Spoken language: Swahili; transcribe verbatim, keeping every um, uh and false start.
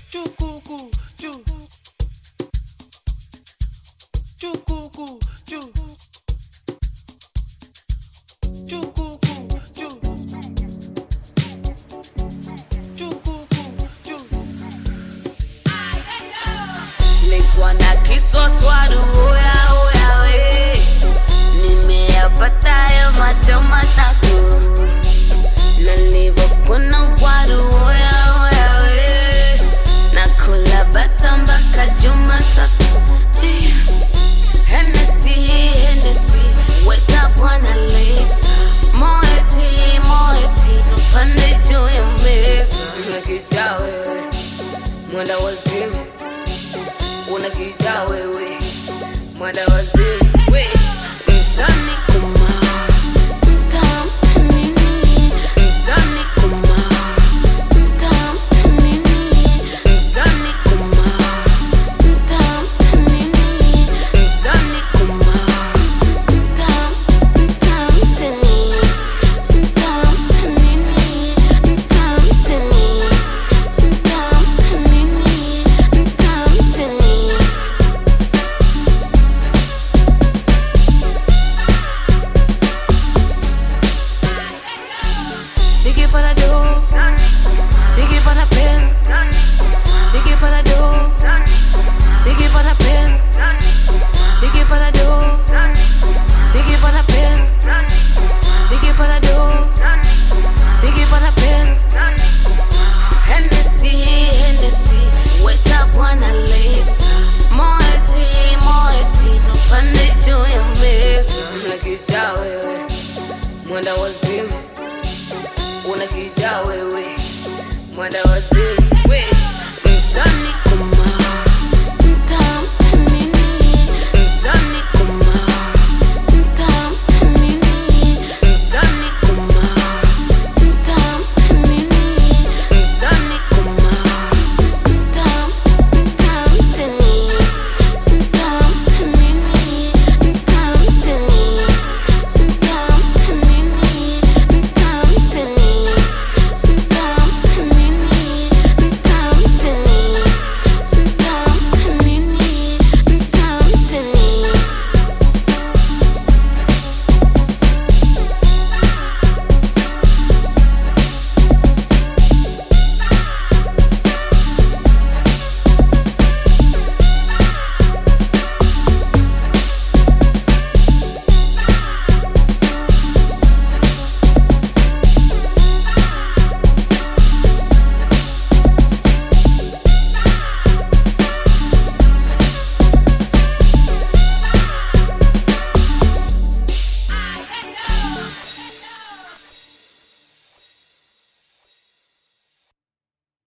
Chukuku, chu. Chukuku, chu. Chukuku, chu. Chukuku, chu. Nilikuwa na kiswaswadu oya oya we, nimeyapata ya macho matatu, na nilivyokuna ugwadu oya oya we, nakula bata mpaka Jumatatu. Hennessy, Hennessy, weta bwana leta, moeti, moeti, tupande juu ya meza. Unakijaa wewe, mwenda wazimu, unakijaa wewe, mwenda wazimu, we, mtani